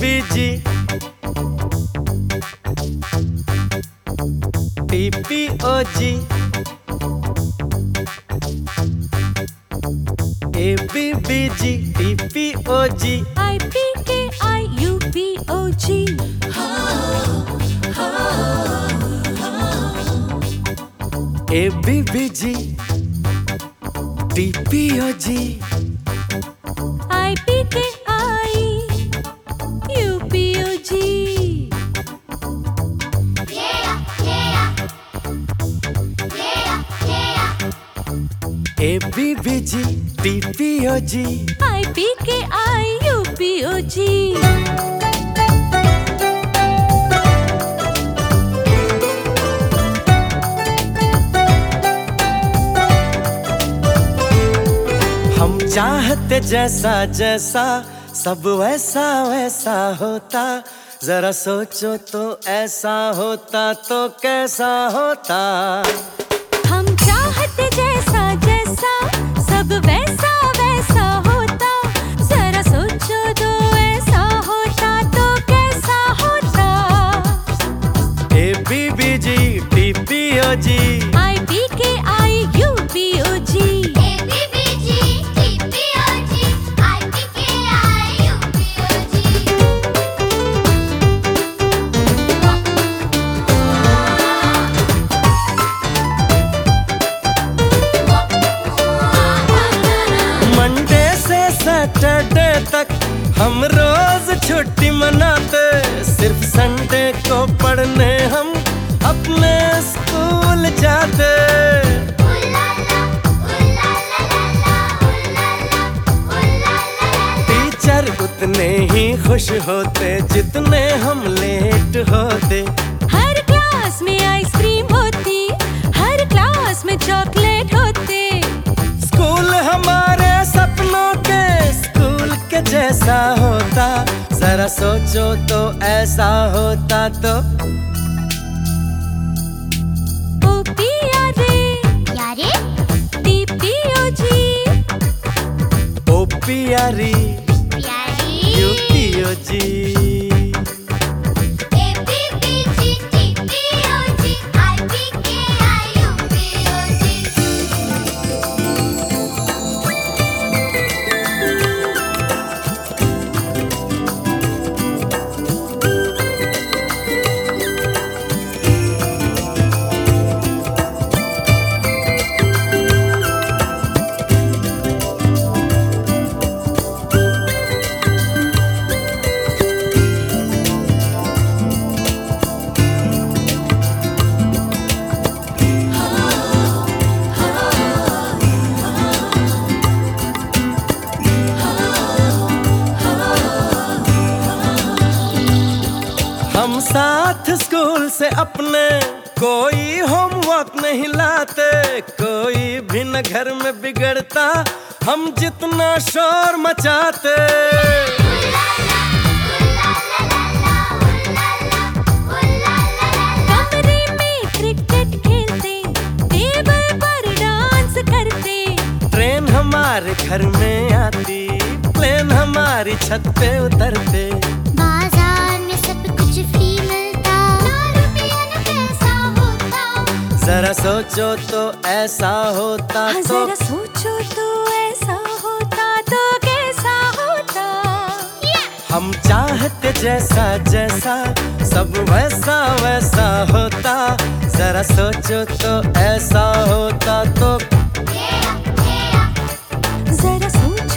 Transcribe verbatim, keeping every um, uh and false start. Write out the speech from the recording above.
B G T P O G A B B G T P O G I P K I U P O G A B B G T P O G I P K I U P O G A B B G T P O G I P K I U P O G हम चाहते जैसा जैसा सब वैसा वैसा होता, जरा सोचो तो ऐसा होता तो कैसा होता। हम चाहते जैसा जैसा सब वैसा वैसा होता, जरा सोचो तो ऐसा होता तो कैसा होता। A B B G T P O G I P K I U P O G Saturday तक हम रोज छुट्टी मनाते, सिर्फ संडे को पढ़ने हम अपने स्कूल जाते। टीचर उतने ही खुश होते जितने हम लेट होते। हर क्लास में आइसक्रीम होती, हर क्लास में चॉकलेट होते। स्कूल हमारे सपनों के स्कूल के जैसा होता, जरा सोचो तो ऐसा होता तो। ओ पी आर ए यारे T P O G O P R E U P O G हम साथ स्कूल से अपने कोई होमवर्क नहीं लाते, कोई भी न घर में बिगड़ता हम जितना शोर मचाते। कमरे में क्रिकेट खेलते, टेबल पर डांस करते। ट्रेन हमारे घर में आती, प्लेन हमारी छत पे उतरते। जरा सोचो तो ऐसा होता तो। जरा सोचो तो ऐसा होता तो कैसा होता। हम चाहते जैसा जैसा सब वैसा वैसा होता, जरा सोचो तो ऐसा होता तो। जरा सोचो